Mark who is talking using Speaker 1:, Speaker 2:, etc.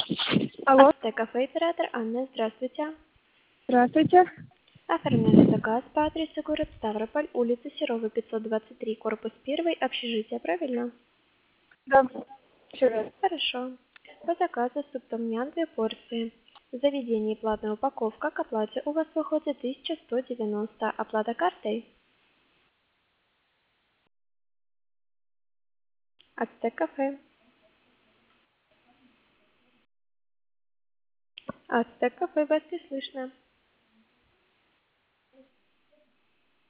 Speaker 1: Алло,
Speaker 2: Кафе оператор Анна, здравствуйте.
Speaker 1: здравствуйте.
Speaker 2: Оформляли заказ по адресу город Ставрополь, улица Серова, 523, корпус 1, общежитие, правильно?
Speaker 1: Да, все верно.
Speaker 2: Хорошо. По заказу суп том-ям 2 порции. В заведении платная упаковка, к оплате у вас выходит 1190. Оплата картой. Ацтек кафе. Ацтек кафе, вас не слышно.